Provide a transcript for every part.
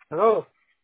Aló,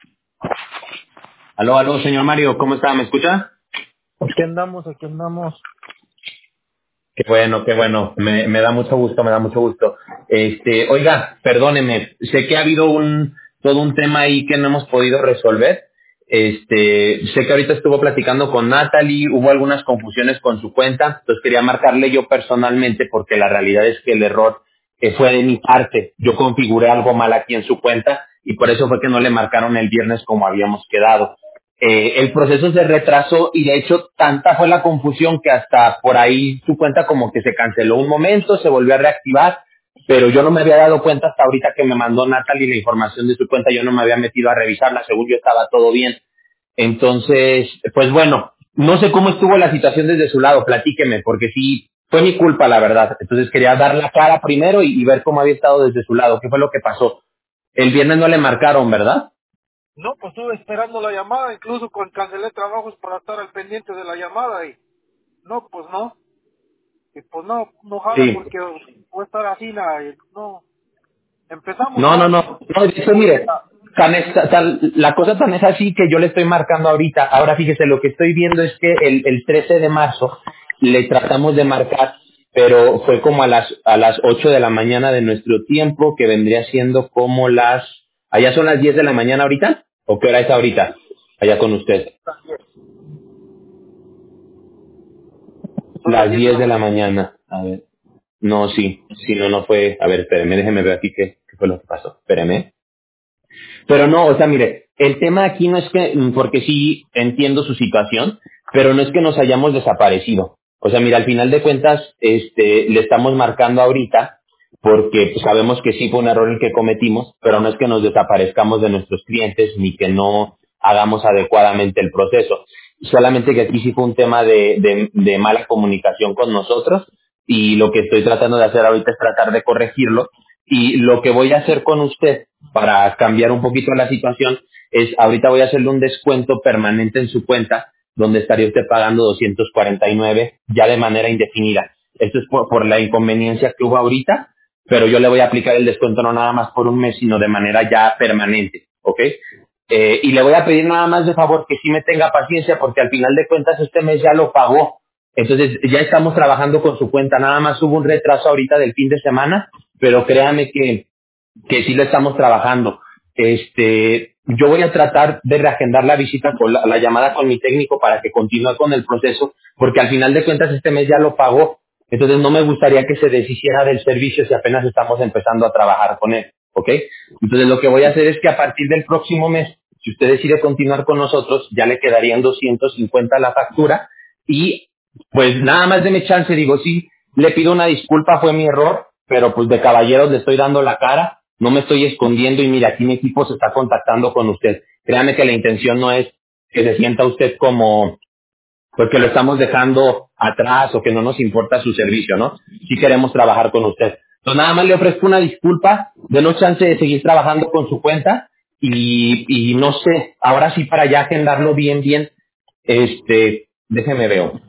Aló, aló, señor Mario, ¿cómo está? ¿Me escucha? aquí andamos, aquí andamos. Qué bueno, qué bueno. Me da mucho gusto, me da mucho gusto. Oiga, perdóneme, sé que ha habido todo un tema ahí que no hemos podido resolver. Sé que ahorita estuvo platicando con Natalie, hubo algunas confusiones con su cuenta, entonces quería marcarle yo personalmente porque la realidad es que el error fue de mi parte. Yo configuré algo mal aquí en su cuenta y por eso fue que no le marcaron el viernes como habíamos quedado. El proceso se retrasó y de hecho tanta fue la confusión que hasta por ahí su cuenta como que se canceló un momento, se volvió a reactivar, pero yo no me había dado cuenta hasta ahorita que me mandó Natalie la información de su cuenta, yo no me había metido a revisarla, según yo estaba todo bien. Entonces, pues bueno, no sé cómo estuvo la situación desde su lado, platíqueme, porque sí, fue mi culpa la verdad. Entonces quería dar la cara primero y ver cómo había estado desde su lado, qué fue lo que pasó. El viernes no le marcaron, ¿verdad? No, pues estuve esperando la llamada, incluso cuando cancelé trabajos para estar al pendiente de la llamada y no, pues no. Y pues no, no jala Sí. porque voy a estar así, no. Empezamos No, no, mal. no. No, de hecho, mire, la cosa tan es así que yo le estoy marcando ahorita. Ahora fíjese, lo que estoy viendo es que el 13 de marzo le tratamos de marcar, pero fue como a las 8 de la mañana de nuestro tiempo, que vendría siendo como allá son las 10 de la mañana ahorita, ¿o qué hora es ahorita? Allá con usted. Son las Las 10 de 10 la de la mañana. mañana. A ver. No, sí, sí, no, no fue. A ver, espéreme, déjeme ver aquí qué fue lo que pasó. Espéreme. Pero no, o sea, mire, el tema aquí no es que, porque sí entiendo su situación, pero no es que nos hayamos desaparecido. O sea, mira, al final de cuentas, le estamos marcando ahorita, porque pues, sabemos que sí fue un error el que cometimos, pero no es que nos desaparezcamos de nuestros clientes ni que no hagamos adecuadamente el proceso. Solamente que aquí sí fue un tema de mala comunicación con nosotros y lo que estoy tratando de hacer ahorita es tratar de corregirlo y lo que voy a hacer con usted para cambiar un poquito la situación es, ahorita voy a hacerle un descuento permanente en su cuenta, donde estaría usted pagando 249 ya de manera indefinida. Esto es por la inconveniencia que hubo ahorita, pero yo le voy a aplicar el descuento no nada más por un mes, sino de manera ya permanente, ¿ok? Y le voy a pedir nada más de favor que sí me tenga paciencia, porque al final de cuentas este mes ya lo pagó. Entonces ya estamos trabajando con su cuenta, nada más hubo un retraso ahorita del fin de semana, pero créame que sí lo estamos trabajando. Yo voy a tratar de reagendar la visita con la llamada con mi técnico para que continúe con el proceso, porque al final de cuentas este mes ya lo pagó. Entonces no me gustaría que se deshiciera del servicio si apenas estamos empezando a trabajar con él, ¿ok? Entonces lo que voy a hacer es que a partir del próximo mes, si usted decide continuar con nosotros, ya le quedarían 250 la factura y pues nada más deme chance, digo, sí, le pido una disculpa, fue mi error, pero pues de caballeros le estoy dando la cara, no me estoy escondiendo y mira, aquí mi equipo se está contactando con usted. Créame que la intención no es que se sienta usted como, pues que lo estamos dejando atrás o que no nos importa su servicio, ¿no? Sí queremos trabajar con usted. Entonces nada más le ofrezco una disculpa, denos chance de seguir trabajando con su cuenta y no sé, ahora sí para ya agendarlo bien, bien, déjeme veo.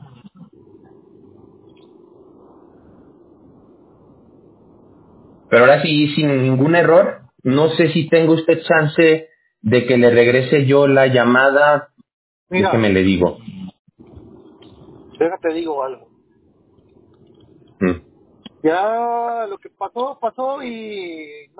Pero ahora sí, sin ningún error, no sé si tengo usted chance de que le regrese yo la llamada. Mira, Déjeme le digo. déjate digo algo. Mm. Ya lo que pasó, pasó y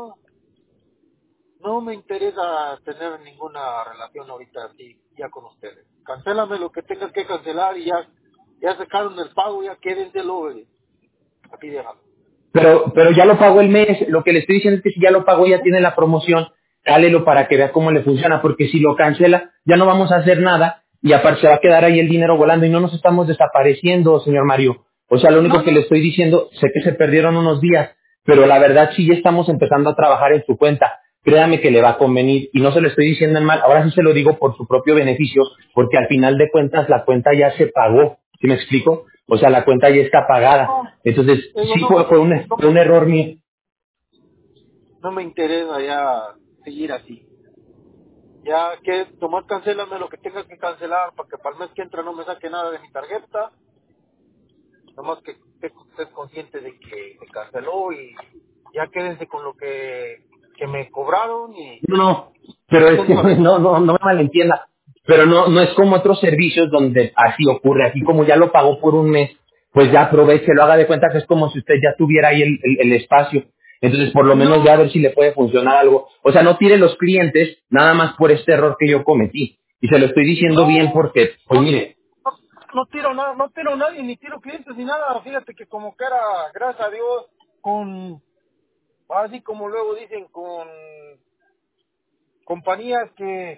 no me interesa tener ninguna relación ahorita así ya con ustedes. Cancélame lo que tengas que cancelar y ya sacaron el pago, ya quédenselo, aquí déjalo. Pero ya lo pagó el mes. Lo que le estoy diciendo es que si ya lo pagó, ya tiene la promoción. Cálelo para que vea cómo le funciona. Porque si lo cancela, ya no vamos a hacer nada. Y aparte se va a quedar ahí el dinero volando y no nos estamos desapareciendo, señor Mario. O sea, lo único No, que le no, estoy diciendo, sé que se perdieron unos días, pero la verdad sí ya estamos empezando a trabajar en su cuenta. Créame que le va a convenir y no se lo estoy diciendo en mal. Ahora sí se lo digo por su propio beneficio, porque al final de cuentas la cuenta ya se pagó. ¿Sí me explico? O sea, la cuenta ya está pagada. no, Entonces, digo, sí fue un error mío. no me interesa ya seguir así. Ya que nomás cancélame lo que tengas que cancelar para que para el mes que entra no me saque nada de mi tarjeta. Nomás que estés consciente de que se canceló y ya quédense con lo que que me cobraron y No, no, pero es son que nuevas. no me malentienda. Pero no es como otros servicios donde así ocurre. Aquí como ya lo pagó por un mes, pues ya aproveche, lo haga de cuenta que es como si usted ya tuviera ahí el espacio. Entonces, por lo menos ya a ver No, si le puede funcionar algo. O sea, no tire los clientes nada más por este error que yo cometí. Y se lo estoy diciendo bien no, porque, pues no, mire, no tiro nada, no tiro a nadie, ni tiro clientes ni nada. Fíjate que como que era, gracias a Dios, con, así como luego dicen, con compañías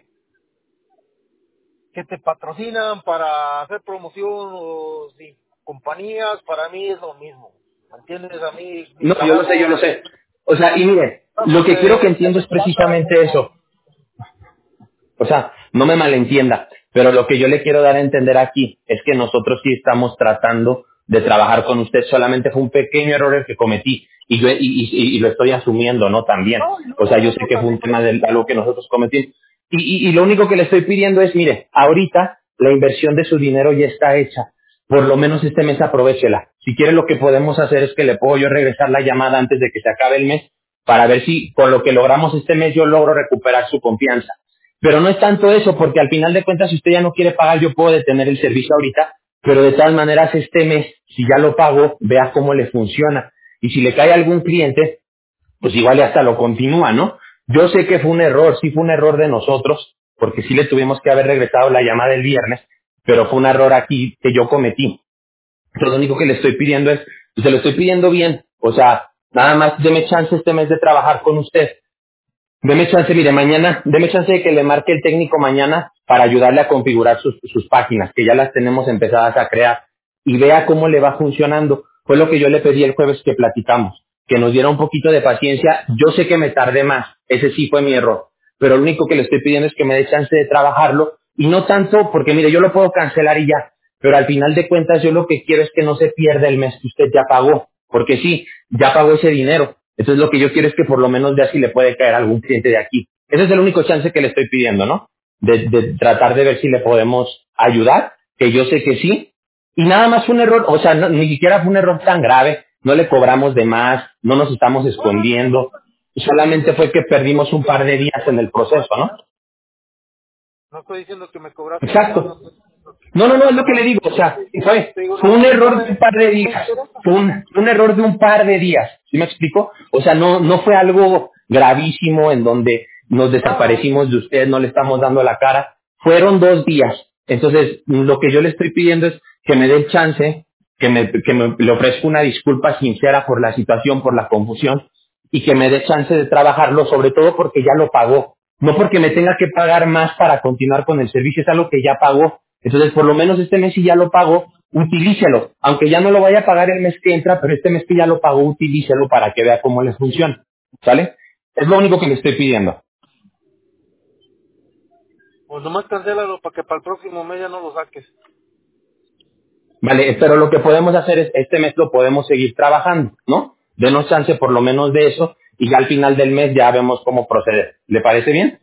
que te patrocinan para hacer promoción o sí, compañías, para mí es lo mismo. ¿Me entiendes? A mí mi no, yo lo sé, yo trabajo lo sé. O sea, y mire, lo que quiero que se entiendo es trata precisamente como... eso. O sea, no me malentienda, pero lo que yo le quiero dar a entender aquí es que nosotros sí estamos tratando de trabajar con usted. Solamente fue un pequeño error el que cometí y lo estoy asumiendo, ¿no? También. No, y O sea, luego yo sé uno que fue también... un tema de algo que nosotros cometimos. Y lo único que le estoy pidiendo es, mire, ahorita la inversión de su dinero ya está hecha. Por lo menos este mes aprovéchela. Si quiere, lo que podemos hacer es que le puedo yo regresar la llamada antes de que se acabe el mes para ver si con lo que logramos este mes yo logro recuperar su confianza. Pero no es tanto eso, porque al final de cuentas, si usted ya no quiere pagar, yo puedo detener el servicio ahorita, pero de todas maneras este mes, si ya lo pago, vea cómo le funciona. Y si le cae algún cliente, pues igual y hasta lo continúa, ¿no? Yo sé que fue un error, sí fue un error de nosotros, porque sí le tuvimos que haber regresado la llamada el viernes, pero fue un error aquí que yo cometí. Entonces, lo único que le estoy pidiendo es, y se lo estoy pidiendo bien, o sea, nada más deme chance este mes de trabajar con usted. Deme chance, mire, mañana, deme chance de que le marque el técnico mañana para ayudarle a configurar sus páginas, que ya las tenemos empezadas a crear, y vea cómo le va funcionando. Fue lo que yo le pedí el jueves que platicamos, que nos diera un poquito de paciencia. Yo sé que me tardé más, ese sí fue mi error, pero lo único que le estoy pidiendo es que me dé chance de trabajarlo, y no tanto, porque mire, yo lo puedo cancelar y ya, pero al final de cuentas yo lo que quiero es que no se pierda el mes que usted ya pagó, porque sí, ya pagó ese dinero. Entonces lo que yo quiero es que por lo menos vea si le puede caer algún cliente de aquí. Ese es el único chance que le estoy pidiendo, ¿no? De tratar de ver si le podemos ayudar, que yo sé que sí. Y nada más fue un error, o sea, ni siquiera fue un error tan grave, no le cobramos de más, no nos estamos No, no, escondiendo, solamente fue que perdimos un par de días en el proceso, ¿no? no estoy diciendo que me cobraste de más, no Exacto. estoy diciendo que... No, es lo que le Nomás, digo, o sea, ¿sabe? te digo, Fue un nomás no error de un par de me días, interesa. fue un error de un par de días, ¿sí me explico? O sea, no fue algo gravísimo en donde nos No, desaparecimos de usted, no le estamos dando la cara, fueron 2 días. Entonces, lo que yo le estoy pidiendo es que me dé el chance, que me le ofrezca una disculpa sincera por la situación, por la confusión, y que me dé chance de trabajarlo, sobre todo porque ya lo pagó. No porque me tenga que pagar más para continuar con el servicio, es algo que ya pagó. Entonces, por lo menos este mes si ya lo pagó, utilícelo. Aunque ya no lo vaya a pagar el mes que entra, pero este mes que ya lo pagó, utilícelo para que vea cómo le funciona. ¿Sale? Es lo único que le estoy pidiendo. pues nomás cancélalo para que para el próximo mes ya no lo saques. Vale, pero lo que podemos hacer es, este mes lo podemos seguir trabajando, ¿no? Denos chance por lo menos de eso y ya al final del mes ya vemos cómo proceder. ¿Le parece bien?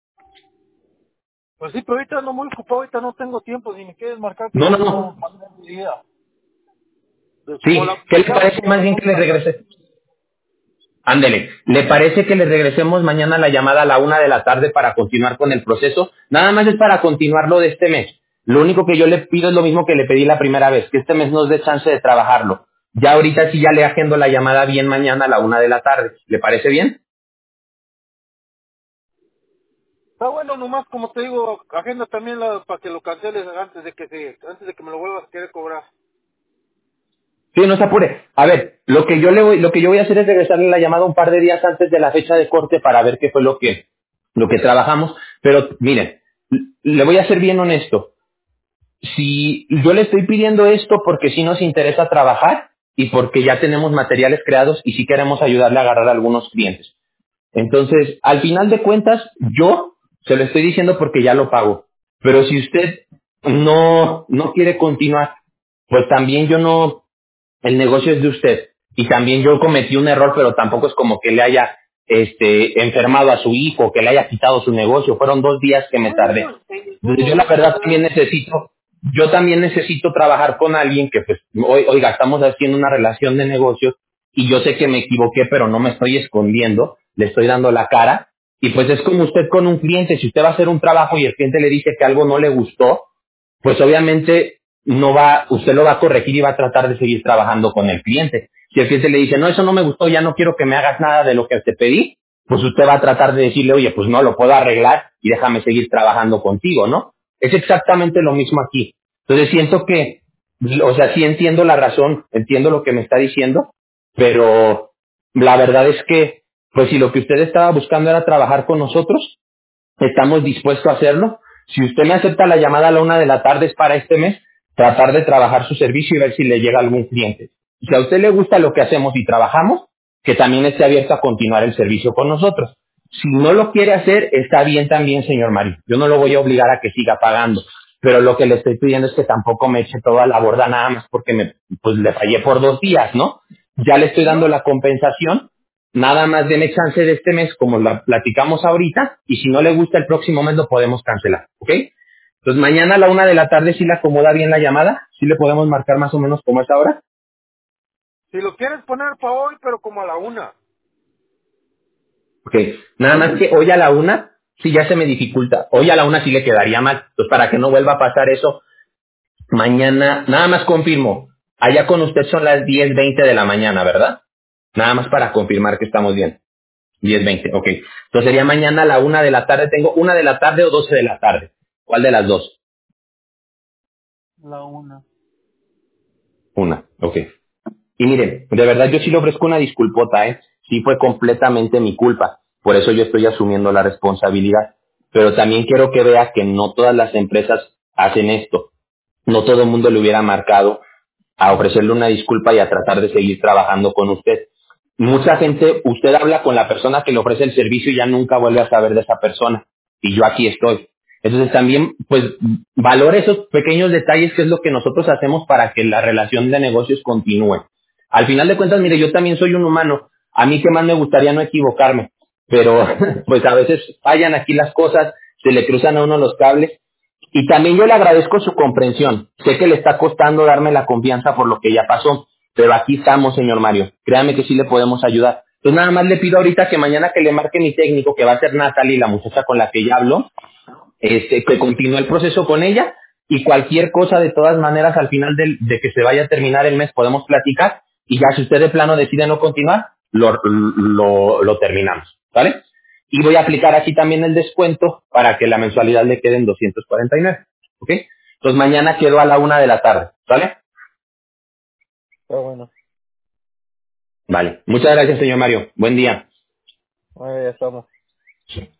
Pues sí, pero ahorita ando muy ocupado, ahorita no tengo tiempo. Si me quieres marcar, te No, no, marco no. enseguida. Como Sí, la, ¿qué le digamos parece como más las bien que 2 de le la tarde. regrese? Ándele, ¿le parece que le regresemos mañana la llamada a la 1 de la tarde para continuar con el proceso? Nada más es para continuarlo de este mes. Lo único que yo le pido es lo mismo que le pedí la primera vez, que este mes nos dé chance de trabajarlo. Ya ahorita sí ya le agendo la llamada bien mañana a la 1 de la tarde. ¿Le parece bien? Está bueno, nomás como te digo, agenda también para que lo canceles antes de que me lo vuelvas a querer cobrar. Sí, no se apure. A ver, lo que yo voy a hacer es regresarle la llamada un par de días antes de la fecha de corte para ver qué fue lo que trabajamos. Pero miren, le voy a ser bien honesto. Si yo le estoy pidiendo esto porque sí nos interesa trabajar y porque ya tenemos materiales creados y sí queremos ayudarle a agarrar a algunos clientes. Entonces, al final de cuentas, yo se lo estoy diciendo porque ya lo pago. Pero si usted no quiere continuar, pues también yo no, el negocio es de usted. Y también yo cometí un error, pero tampoco es como que le haya enfermado a su hijo, que le haya quitado su negocio. Fueron 2 días que me No, no, tardé. no, en ningún Entonces, yo la momento, verdad yo también necesito trabajar con alguien que pues, oiga, estamos haciendo una relación de negocios y yo sé que me equivoqué, pero no me estoy escondiendo, le estoy dando la cara. Y pues es como usted con un cliente, si usted va a hacer un trabajo y el cliente le dice que algo no le gustó, pues obviamente no va, usted lo va a corregir y va a tratar de seguir trabajando con el cliente. Si el cliente le dice, no, eso no me gustó, ya no quiero que me hagas nada de lo que te pedí, pues usted va a tratar de decirle, oye, pues no, lo puedo arreglar y déjame seguir trabajando contigo, ¿no? Es exactamente lo mismo aquí. Entonces siento que, o sea, sí entiendo la razón, entiendo lo que me está diciendo, pero la verdad es que, pues si lo que usted estaba buscando era trabajar con nosotros, estamos dispuestos a hacerlo. Si usted me acepta la llamada a la 1 de la tarde es para este mes, tratar de trabajar su servicio y ver si le llega algún cliente. Si a usted le gusta lo que hacemos y trabajamos, que también esté abierto a continuar el servicio con nosotros. Si no lo quiere hacer, está bien también, señor Mario. Yo no lo voy a obligar a que siga pagando. Pero lo que le estoy pidiendo es que tampoco me eche toda la borda nada más porque pues le fallé por 2 días, ¿no? Ya le estoy dando No, la compensación. Nada más deme chance de este mes, como la platicamos ahorita, y si no le gusta el próximo mes lo podemos cancelar, ¿ok? Entonces mañana a la 1 de la tarde si le acomoda bien la llamada, si le podemos marcar más o menos como es ahora. si lo quieres poner para hoy, pero como a la 1. Ok, nada más que hoy a la 1, sí ya se me dificulta. Hoy a la 1 sí le quedaría mal. Entonces para que no vuelva a pasar eso, mañana, nada más confirmo. Allá con usted son las 10:20 de la mañana, ¿verdad? Nada más para confirmar que estamos bien. 10:20, ok. Entonces sería mañana a la 1 de la tarde. Tengo 1 de la tarde o 12 de la tarde. ¿Cuál de las dos? La 1. Una, ok. Y miren, de verdad yo sí le ofrezco una disculpota, ¿eh? Sí fue completamente mi culpa. Por eso yo estoy asumiendo la responsabilidad. Pero también quiero que vea que no todas las empresas hacen esto. No todo el mundo le hubiera marcado a ofrecerle una disculpa y a tratar de seguir trabajando con usted. Mucha gente, usted habla con la persona que le ofrece el servicio y ya nunca vuelve a saber de esa persona. Y yo aquí estoy. Entonces también, pues, valore esos pequeños detalles que es lo que nosotros hacemos para que la relación de negocios continúe. Al final de cuentas, mire, yo también soy un humano. A mí que más me gustaría no equivocarme. Pero, pues a veces fallan aquí las cosas, se le cruzan a uno los cables y también yo le agradezco su comprensión. Sé que le está costando darme la confianza por lo que ya pasó, pero aquí estamos, señor Mario. Créame que sí le podemos ayudar. Entonces nada más le pido ahorita que mañana que le marque mi técnico, que va a ser Natalie, la muchacha con la que ya hablo, que continúe el proceso con ella y cualquier cosa de todas maneras al final de que se vaya a terminar el mes podemos platicar y ya si usted de plano decide no continuar, lo terminamos, ¿vale? Y voy a aplicar aquí también el descuento para que la mensualidad le quede en 249, ¿ok? Entonces mañana quedo a la 1 de la tarde, ¿vale? Está bueno. Vale. Muchas gracias, señor Mario. Buen día. Ahí ya estamos.